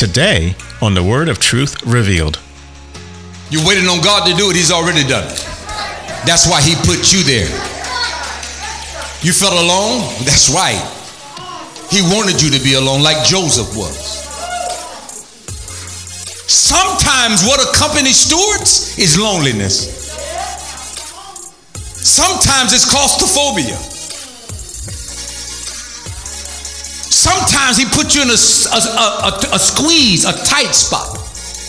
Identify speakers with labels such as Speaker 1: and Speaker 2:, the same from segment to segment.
Speaker 1: Today on the Word of Truth Revealed.
Speaker 2: You're waiting on God to do it. He's already done it. That's why he put you there. You felt alone? That's right. He wanted you to be alone like Joseph was. Sometimes what accompanies stewards is loneliness. Sometimes it's claustrophobia. Sometimes he puts you in a squeeze, a tight spot.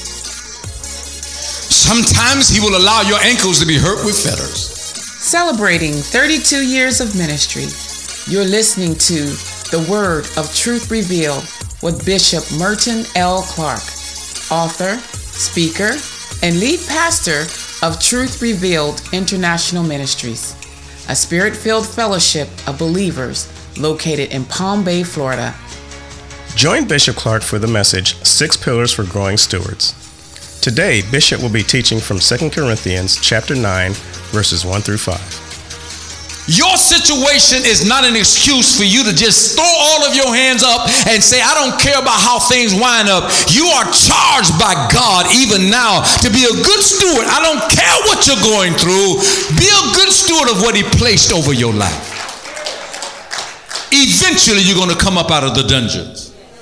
Speaker 2: Sometimes he will allow your ankles to be hurt with fetters.
Speaker 3: Celebrating 32 years of ministry, you're listening to The Word of Truth Revealed with Bishop Merton L. Clark, author, speaker, and lead pastor of Truth Revealed International Ministries, a spirit-filled fellowship of believers located in Palm Bay, Florida.
Speaker 1: Join Bishop Clark for the message, 6 Pillars for Growing Stewards. Today, Bishop will be teaching from 2 Corinthians chapter 9, verses 1 through 5.
Speaker 2: Your situation is not an excuse for you to just throw all of your hands up and say, I don't care about how things wind up. You are charged by God even now to be a good steward. I don't care what you're going through. Be a good steward of what he placed over your life. Eventually, you're going to come up out of the dungeons.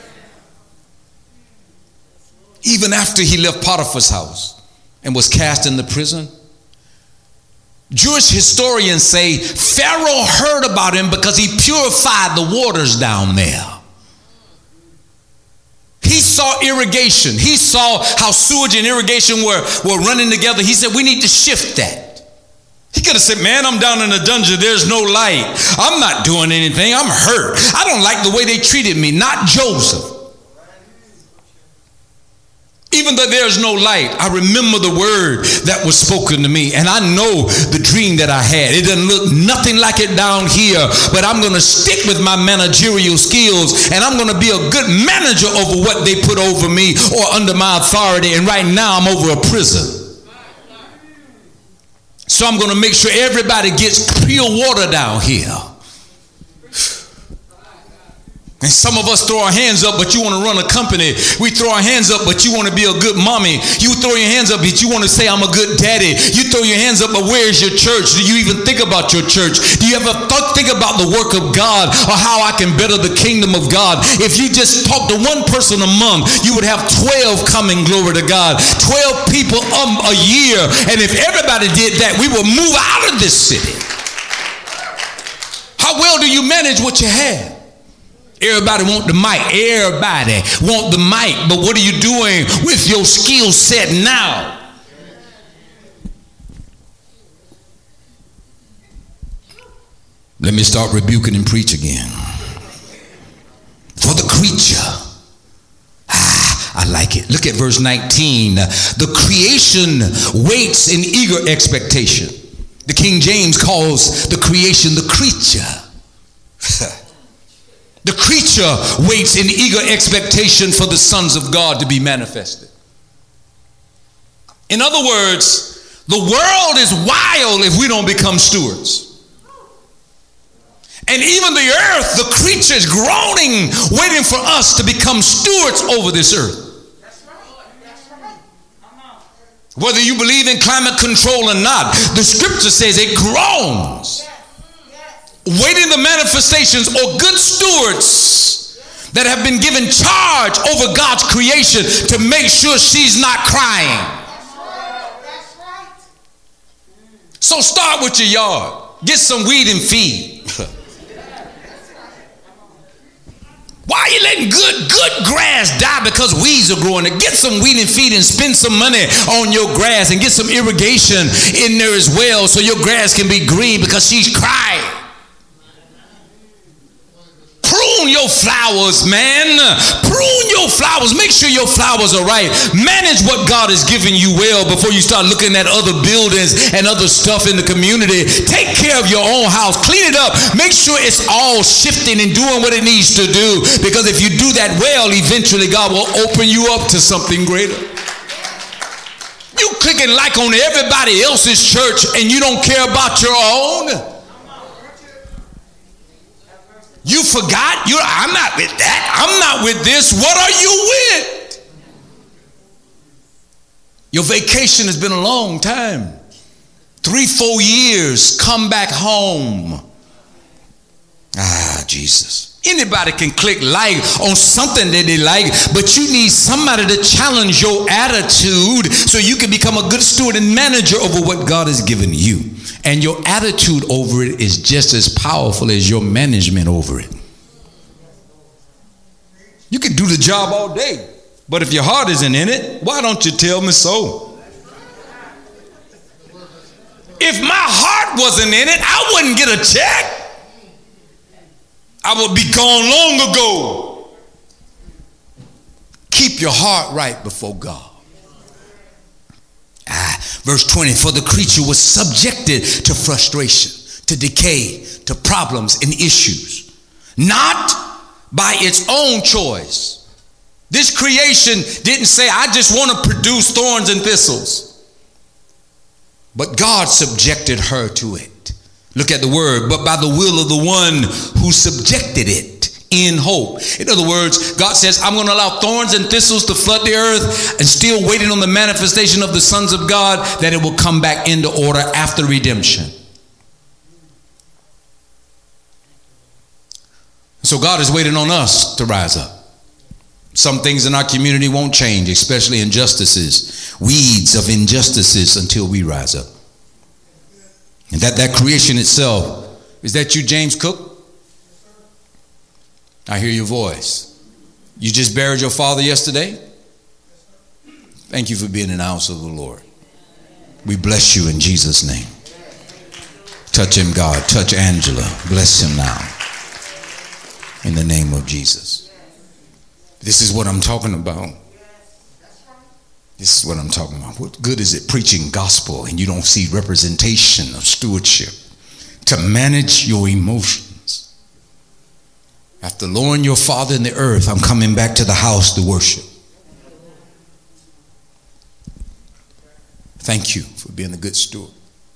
Speaker 2: Even after he left Potiphar's house and was cast into prison, Jewish historians say Pharaoh heard about him because he purified the waters down there. He saw irrigation. He saw how sewage and irrigation were running together. He said, we need to shift that. He could have said, man, I'm down in the dungeon. There's no light. I'm not doing anything. I'm hurt. I don't like the way they treated me. Not Joseph. Even though there's no light, I remember the word that was spoken to me, and I know the dream that I had. It doesn't look nothing like it down here, but I'm going to stick with my managerial skills, and I'm going to be a good manager over what they put over me or under my authority. And right now I'm over a prison. So I'm going to make sure everybody gets pure water down here. And some of us throw our hands up, but you want to run a company. We throw our hands up, but you want to be a good mommy. You throw your hands up, but you want to say, I'm a good daddy. You throw your hands up, but where's your church? Do you even think about your church? Do you ever think about the work of God or how I can better the kingdom of God? If you just talk to one person a month, you would have 12 coming, glory to God. 12 people a year. And if everybody did that, we would move out of this city. How well do you manage what you have? Everybody want the mic. Everybody want the mic. But what are you doing with your skill set now? Let me start rebuking and preach again. For the creature. I like it. Look at verse 19. The creation waits in eager expectation. The King James calls the creation the creature. The creature waits in eager expectation for the sons of God to be manifested. In other words, the world is wild if we don't become stewards. And even the earth, the creature is groaning, waiting for us to become stewards over this earth. Whether you believe in climate control or not, the scripture says it groans, waiting the manifestations or good stewards that have been given charge over God's creation to make sure she's not crying. That's right. So start with your yard. Get some weed and feed. Why are you letting good grass die because weeds are growing? Get some weed and feed and spend some money on your grass and get some irrigation in there as well so your grass can be green because she's crying. Prune your flowers, man. Prune your flowers. Make sure your flowers are right. Manage what God has given you well before you start looking at other buildings and other stuff in the community. Take care of your own house. Clean it up. Make sure it's all shifting and doing what it needs to do. Because if you do that well, eventually God will open you up to something greater. You clicking like on everybody else's church and you don't care about your own. You forgot? I'm not with that. I'm not with this. What are you with? Your vacation has been a long time. 3-4 years, come back home. Jesus. Anybody can click like on something that they like, but you need somebody to challenge your attitude so you can become a good steward and manager over what God has given you. And your attitude over it is just as powerful as your management over it. You can do the job all day, but if your heart isn't in it, why don't you tell me so? If my heart wasn't in it, I wouldn't get a check. I would be gone long ago. Keep your heart right before God. Verse 20, for the creature was subjected to frustration, to decay, to problems and issues, not by its own choice. This creation didn't say, I just want to produce thorns and thistles. But God subjected her to it. Look at the word, but by the will of the one who subjected it in hope. In other words, God says, I'm going to allow thorns and thistles to flood the earth, and still waiting on the manifestation of the sons of God, that it will come back into order after redemption. So God is waiting on us to rise up. Some things in our community won't change, especially injustices, weeds of injustices, until we rise up. And that creation itself, is that you, James Cook? I hear your voice. You just buried your father yesterday? Thank you for being in the house of the Lord. We bless you in Jesus' name. Touch him, God. Touch Angela. Bless him now. In the name of Jesus. This is what I'm talking about. This is what I'm talking about. What good is it preaching gospel and you don't see representation of stewardship to manage your emotions? After lowering your father in the earth, I'm coming back to the house to worship. Thank you for being a good steward.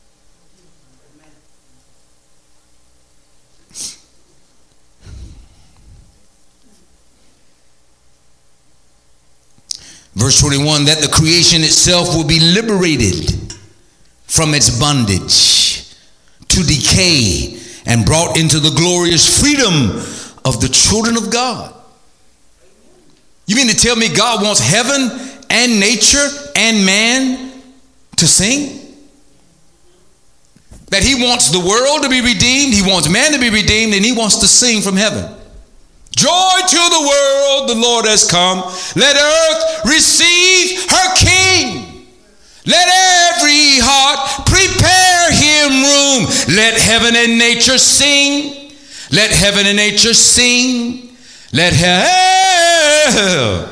Speaker 2: Verse 21, that the creation itself will be liberated from its bondage to decay and brought into the glorious freedom of the children of God. You mean to tell me God wants heaven and nature and man to sing? That he wants the world to be redeemed, he wants man to be redeemed, and he wants to sing from heaven. Joy to the world, the Lord has come. Let earth receive her King. Let every heart prepare him room. Let heaven and nature sing. Let heaven and nature sing. Let heaven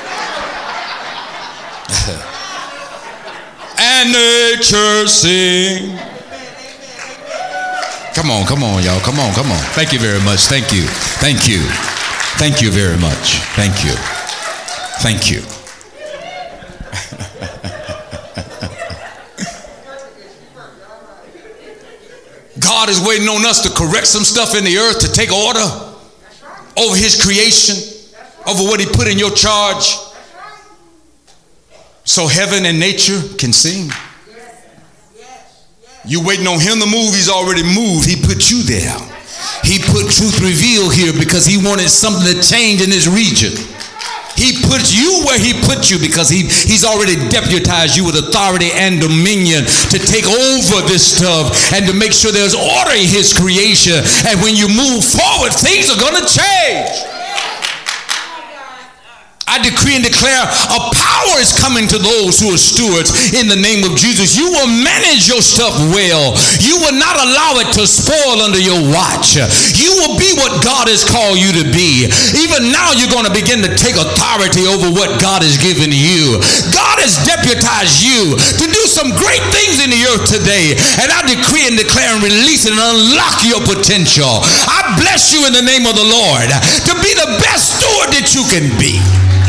Speaker 2: and nature sing. Come on, y'all. Come on. Thank you very much. Thank you. Thank you very much. Thank you. God is waiting on us to correct some stuff in the earth, to take order over his creation, over what he put in your charge, so heaven and nature can sing. You waiting on him to move, he's already moved. He put you there. He put Truth Revealed here because he wanted something to change in this region. He put you where he put you because he's already deputized you with authority and dominion to take over this stuff and to make sure there's order in his creation. And when you move forward, things are going to change. I decree and declare a power is coming to those who are stewards in the name of Jesus. You will manage your stuff well. You will not allow it to spoil under your watch. You will be what God has called you to be. Even now you're going to begin to take authority over what God has given you. God has deputized you to do some great things in the earth today. And I decree and declare and release and unlock your potential. I bless you in the name of the Lord to be the best steward that you can be.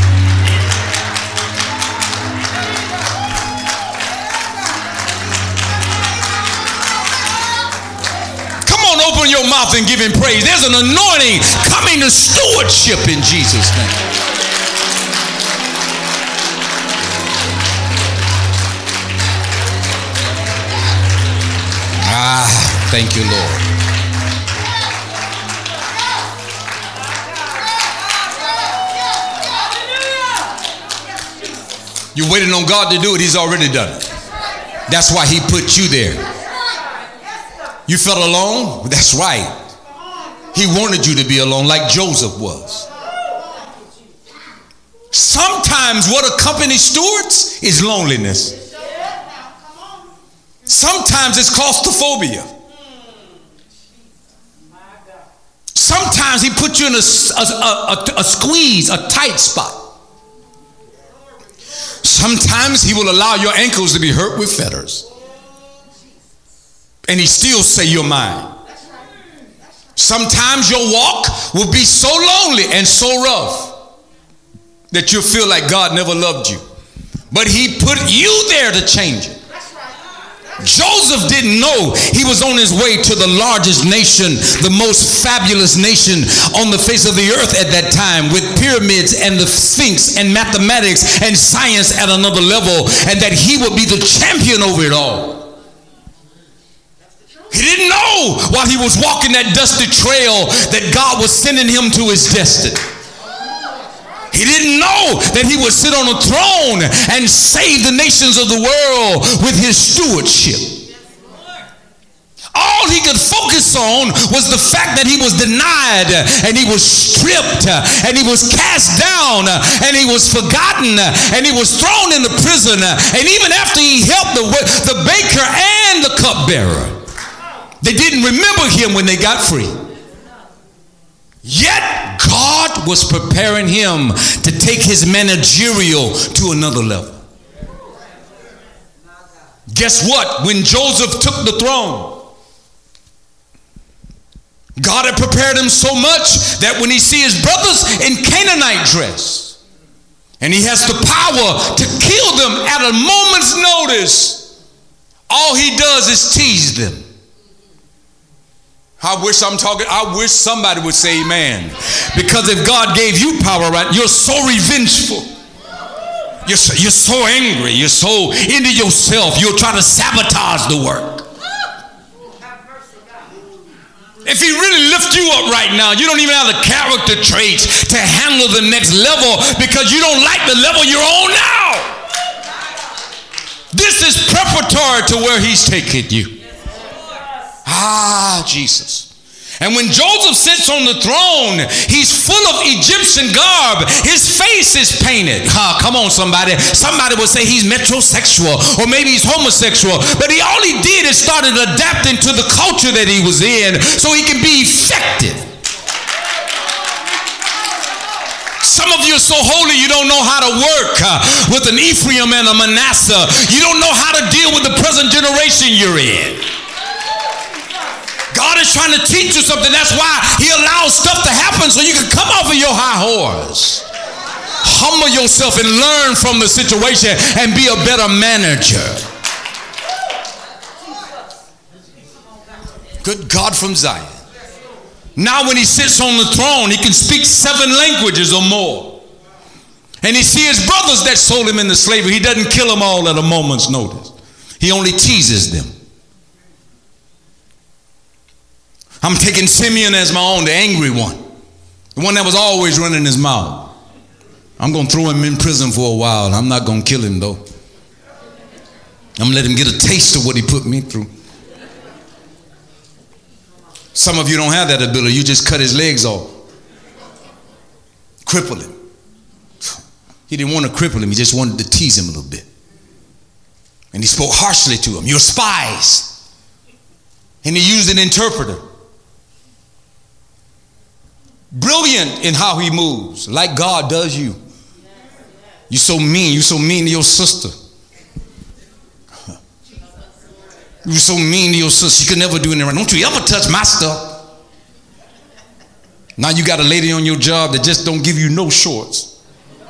Speaker 2: Open your mouth and give him praise. There's an anointing coming to stewardship in Jesus' name. Thank you, Lord. You're waiting on God to do it. He's already done it. That's why he put you there. You felt alone? That's right. He wanted you to be alone like Joseph was. Sometimes what accompanies stewards is loneliness. Sometimes it's claustrophobia. Sometimes he puts you in a squeeze, a tight spot. Sometimes he will allow your ankles to be hurt with fetters. And he still say you're mine. Sometimes your walk will be so lonely and so rough that you'll feel like God never loved you. But he put you there to change it. Joseph didn't know he was on his way to the largest nation, the most fabulous nation on the face of the earth at that time, with pyramids and the Sphinx and mathematics and science at another level, and that he would be the champion over it all. He didn't know while he was walking that dusty trail that God was sending him to his destiny. He didn't know that he would sit on a throne and save the nations of the world with his stewardship. All he could focus on was the fact that he was denied and he was stripped and he was cast down and he was forgotten and he was thrown into prison. And even after he helped the baker and the cupbearer, they didn't remember him when they got free. Yet God was preparing him to take his managerial to another level. Guess what? When Joseph took the throne, God had prepared him so much that when he see his brothers in Canaanite dress, and he has the power to kill them at a moment's notice, all he does is tease them. I wish somebody would say amen. Because if God gave you power, right, you're so revengeful. You're so angry. You're so into yourself. You'll try to sabotage the work. If he really lifts you up right now, you don't even have the character traits to handle the next level because you don't like the level you're on now. This is preparatory to where he's taking you. Ah, Jesus. And when Joseph sits on the throne, he's full of Egyptian garb. His face is painted. Come on, somebody. Somebody would say he's metrosexual or maybe he's homosexual. But all he did is started adapting to the culture that he was in so he can be effective. Some of you are so holy you don't know how to work with an Ephraim and a Manasseh. You don't know how to deal with the present generation you're in. God is trying to teach you something. That's why he allows stuff to happen so you can come off of your high horse. Humble yourself and learn from the situation and be a better manager. Good God from Zion. Now when he sits on the throne, he can speak 7 languages or more. And he see his brothers that sold him into slavery. He doesn't kill them all at a moment's notice. He only teases them. I'm taking Simeon as my own, the angry one. The one that was always running his mouth. I'm going to throw him in prison for a while. I'm not going to kill him though. I'm going to let him get a taste of what he put me through. Some of you don't have that ability. You just cut his legs off. Cripple him. He didn't want to cripple him. He just wanted to tease him a little bit. And he spoke harshly to him. You're spies. And he used an interpreter. Brilliant in how he moves, like God does you. You're so mean. You're so mean to your sister. You're so mean to your sister. She could never do anything right. Don't you ever touch my stuff. Now you got a lady on your job that just don't give you no shorts.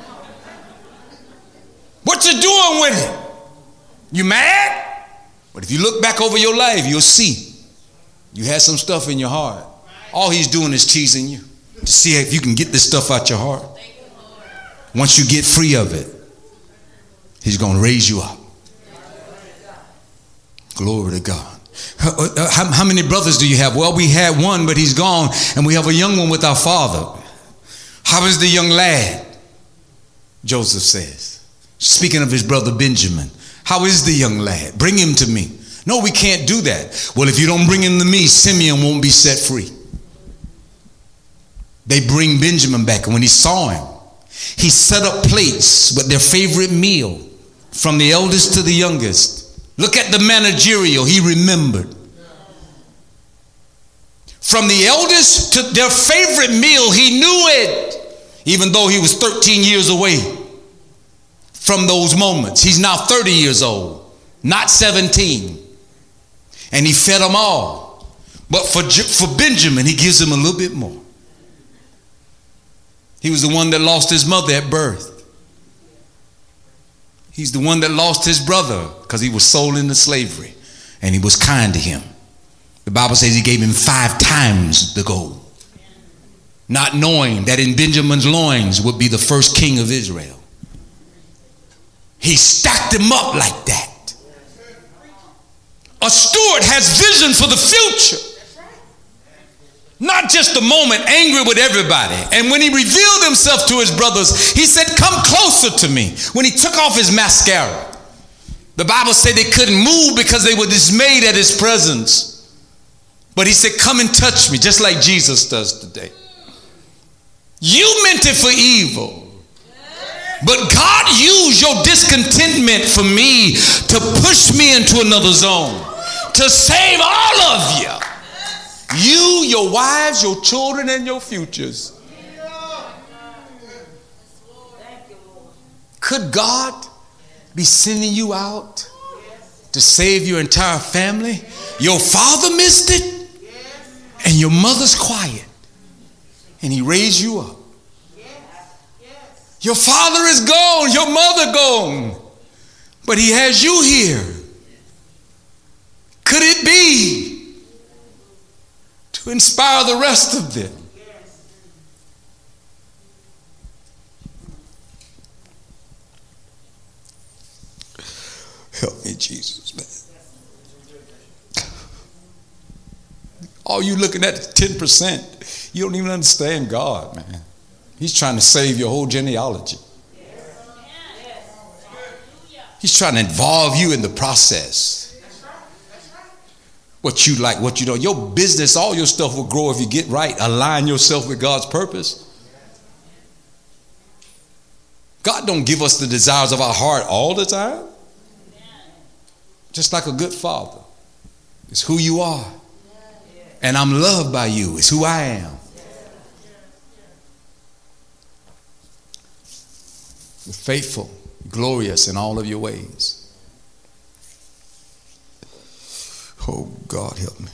Speaker 2: What you doing with it? You mad? But if you look back over your life, you'll see you had some stuff in your heart. All he's doing is teasing you to see if you can get this stuff out your heart. Once you get free of it, he's going to raise you up. Glory to God. How many brothers do you have? Well, we had one, but he's gone, and we have a young one with our father. How is the young lad? Joseph says, speaking of his brother Benjamin, how is the young lad? Bring him to me. No, we can't do that. Well, if you don't bring him to me, Simeon won't be set free. They bring Benjamin back, and when he saw him, he set up plates with their favorite meal from the eldest to the youngest. Look at the managerial. He remembered. From the eldest to their favorite meal, he knew it, even though he was 13 years away from those moments. He's now 30 years old, not 17. And he fed them all. But for Benjamin, he gives him a little bit more. He was the one that lost his mother at birth. He's the one that lost his brother because he was sold into slavery, and he was kind to him. The Bible says he gave him 5 times the gold, not knowing that in Benjamin's loins would be the first king of Israel. He stacked him up like that. A steward has vision for the future. Not just the moment, angry with everybody. And when he revealed himself to his brothers, he said, come closer to me. When he took off his mascara, the Bible said they couldn't move because they were dismayed at his presence. But he said, come and touch me, just like Jesus does today. You meant it for evil, but God used your discontentment for me to push me into another zone, to save all of you. You, your wives, your children, and your futures. Could God be sending you out to save your entire family? Your father missed it, and your mother's quiet, and he raised you up. Your father is gone, your mother gone, but he has you here. Could it be to inspire the rest of them? Help me, Jesus, man. All you looking at 10%, you don't even understand God, man. He's trying to save your whole genealogy. He's trying to involve you in the process. What you like, what you don't. Your business, all your stuff will grow if you get right. Align yourself with God's purpose. God don't give us the desires of our heart all the time. Just like a good father. It's who you are. And I'm loved by you. It's who I am. You're faithful, glorious in all of your ways. Oh, God, help me.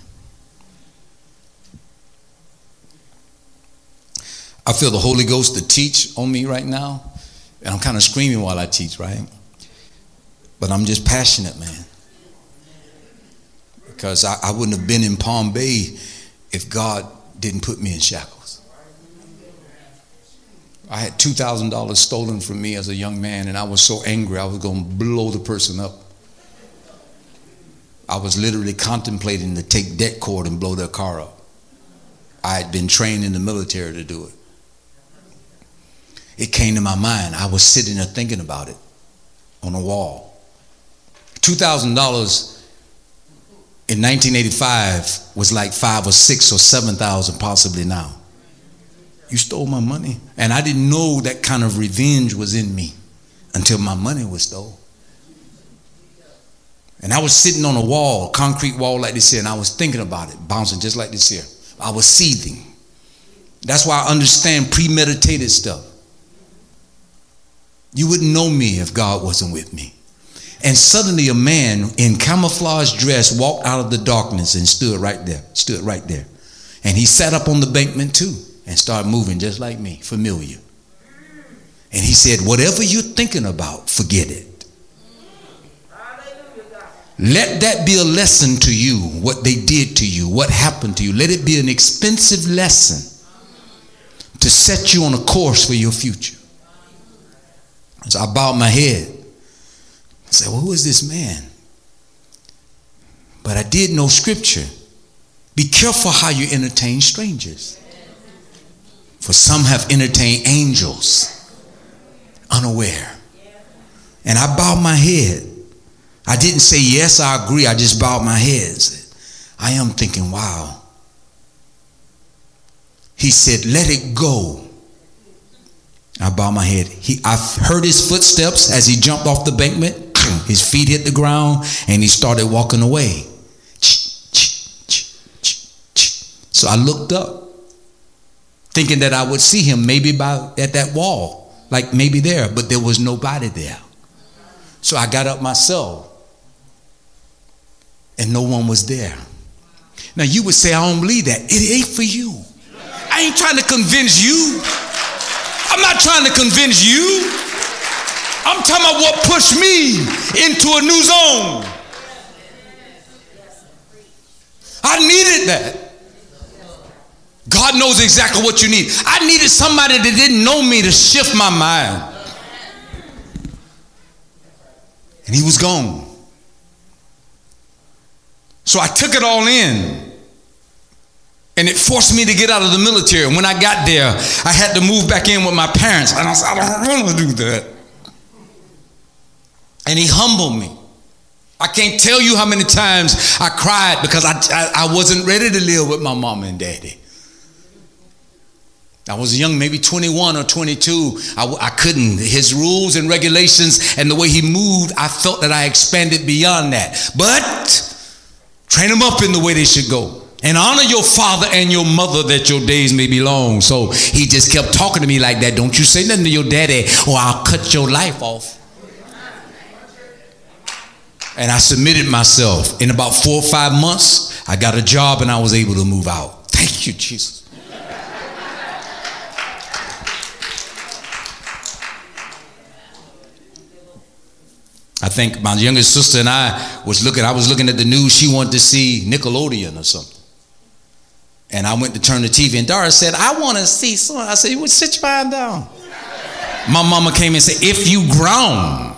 Speaker 2: I feel the Holy Ghost to teach on me right now. And I'm kind of screaming while I teach, right? But I'm just passionate, man. Because I wouldn't have been in Palm Bay if God didn't put me in shackles. I had $2,000 stolen from me as a young man, and I was so angry I was going to blow the person up. I was literally contemplating to take det cord and blow their car up. I had been trained in the military to do it. It came to my mind. I was sitting there thinking about it on a wall. $2,000 in 1985 was like 5 or 6 or 7,000 possibly now. You stole my money. And I didn't know that kind of revenge was in me until my money was stolen. And I was sitting on a wall, concrete wall like this here, and I was thinking about it, bouncing just like this here. I was seething. That's why I understand premeditated stuff. You wouldn't know me if God wasn't with me. And suddenly a man in camouflage dress walked out of the darkness and stood right there. And he sat up on the embankment too and started moving just like me, familiar. And he said, whatever you're thinking about, forget it. Let that be a lesson to you, what they did to you, what happened to you. Let it be an expensive lesson to set you on a course for your future. So I bowed my head. I said, well, who is this man? But I did know scripture. Be careful how you entertain strangers. For some have entertained angels unaware. And I bowed my head. I didn't say, yes, I agree. I just bowed my head. I am thinking, wow. He said, let it go. I bowed my head. I heard his footsteps as he jumped off the embankment. His feet hit the ground and he started walking away. So I looked up, thinking that I would see him maybe at that wall, like maybe there, but there was nobody there. So I got up myself. And no one was there. Now you would say, I don't believe that. It ain't for you. I ain't trying to convince you. I'm not trying to convince you. I'm talking about what pushed me into a new zone. I needed that. God knows exactly what you need. I needed somebody that didn't know me to shift my mind. And he was gone. So I took it all in. And it forced me to get out of the military. And when I got there, I had to move back in with my parents. And I said, I don't want to do that. And he humbled me. I can't tell you how many times I cried because I wasn't ready to live with my mom and daddy. I was young, maybe 21 or 22. I couldn't. His rules and regulations and the way he moved, I felt that I expanded beyond that. But train them up in the way they should go. And honor your father and your mother that your days may be long. So he just kept talking to me like that. Don't you say nothing to your daddy or I'll cut your life off. And I submitted myself. In about 4 or 5 months, I got a job and I was able to move out. Thank you, Jesus. I think my youngest sister and I was looking at the news. She wanted to see Nickelodeon or something. And I went to turn the TV and Doris said, I want to see something. I said, well, sit your behind down. My mama came and said, if you grown,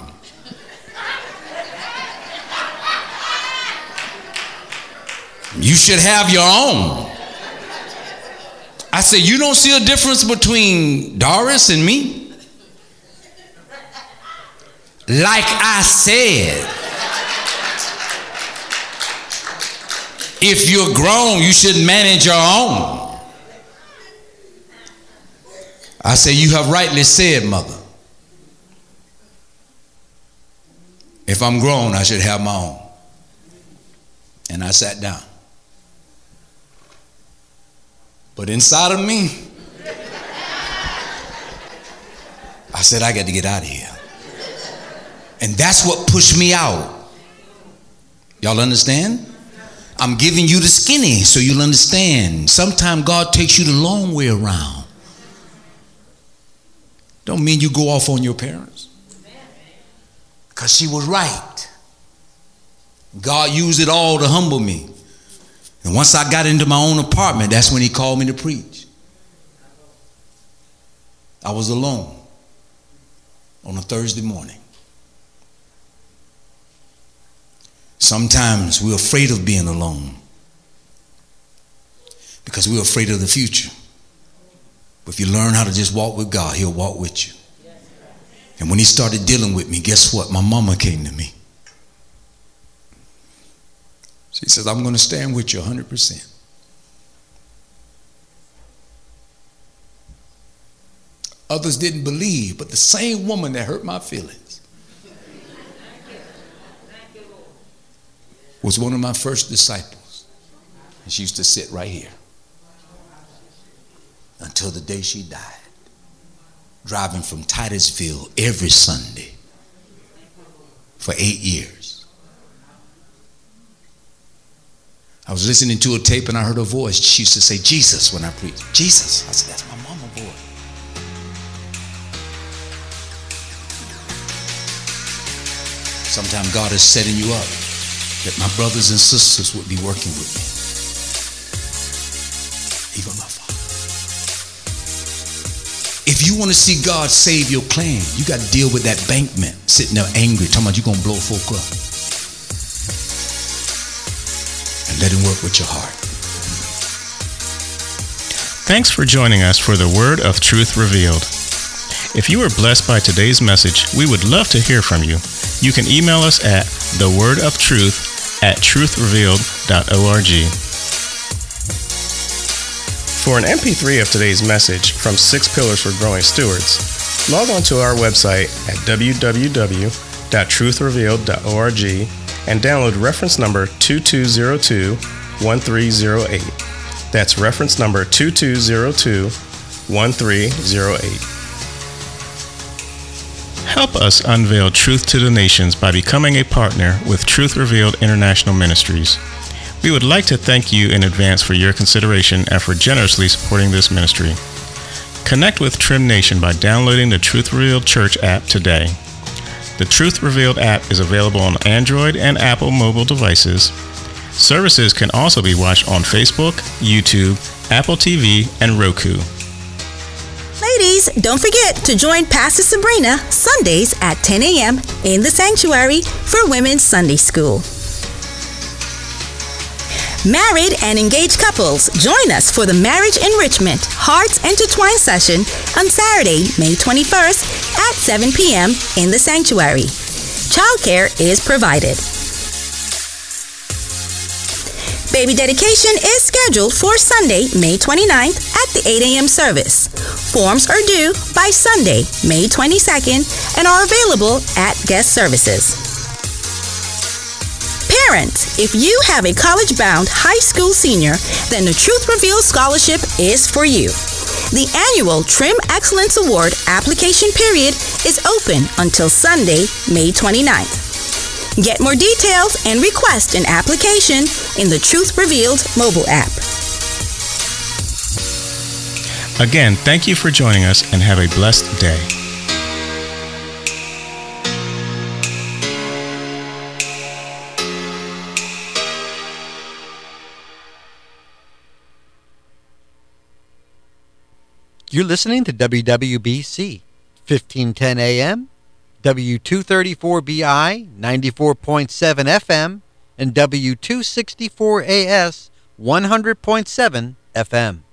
Speaker 2: you should have your own. I said, you don't see a difference between Doris and me? Like I said, if you're grown, you should manage your own. I say, you have rightly said, mother. If I'm grown, I should have my own. And I sat down. But inside of me, I said, I got to get out of here. And that's what pushed me out. Y'all understand? I'm giving you the skinny so you'll understand. Sometimes God takes you the long way around. Don't mean you go off on your parents. Because she was right. God used it all to humble me. And once I got into my own apartment, that's when he called me to preach. I was alone on a Thursday morning. Sometimes we're afraid of being alone because we're afraid of the future. But if you learn how to just walk with God, he'll walk with you. And when he started dealing with me, guess what? My mama came to me. She says, I'm going to stand with you 100%. Others didn't believe, but the same woman that hurt my feelings was one of my first disciples. And she used to sit right here until the day she died, driving from Titusville every Sunday for 8 years. I was listening to a tape and I heard her voice. She used to say, Jesus, when I preached. Jesus. I said, that's my mama voice. Sometimes God is setting you up that my brothers and sisters would be working with me. Even my father. If you want to see God save your clan, you got to deal with that bankman sitting there angry, talking about you're going to blow folk up. let him work with your heart.
Speaker 1: Thanks for joining us for the Word of Truth Revealed. If you were blessed by today's message, we would love to hear from you. You can email us at thewordofTruth@truthrevealed.org. For an MP3 of today's message from 6 Pillars for Growing Stewards, log on to our website at www.truthrevealed.org and download reference number 2202-1308. That's reference number 2202-1308. Help us unveil truth to the nations by becoming a partner with Truth Revealed International Ministries. We would like to thank you in advance for your consideration and for generously supporting this ministry. Connect with Trim Nation by downloading the Truth Revealed Church app today. The Truth Revealed app is available on Android and Apple mobile devices. Services can also be watched on Facebook, YouTube, Apple TV, and Roku.
Speaker 4: Ladies, don't forget to join Pastor Sabrina Sundays at 10 a.m. in the sanctuary for Women's Sunday School. Married and engaged couples, join us for the Marriage Enrichment Hearts Intertwined session on Saturday, May 21st at 7 p.m. in the sanctuary. Childcare is provided. Baby dedication is scheduled for Sunday, May 29th at the 8 a.m. service. Forms are due by Sunday, May 22nd and are available at guest services. Parents, if you have a college-bound high school senior, then the Truth Revealed Scholarship is for you. The annual Trim Excellence Award application period is open until Sunday, May 29th. Get more details and request an application in the Truth Revealed mobile app.
Speaker 1: Again, thank you for joining us and have a blessed day.
Speaker 5: You're listening to WWBC, 1510 AM, W234BI, 94.7 FM, and W264AS, 100.7 FM.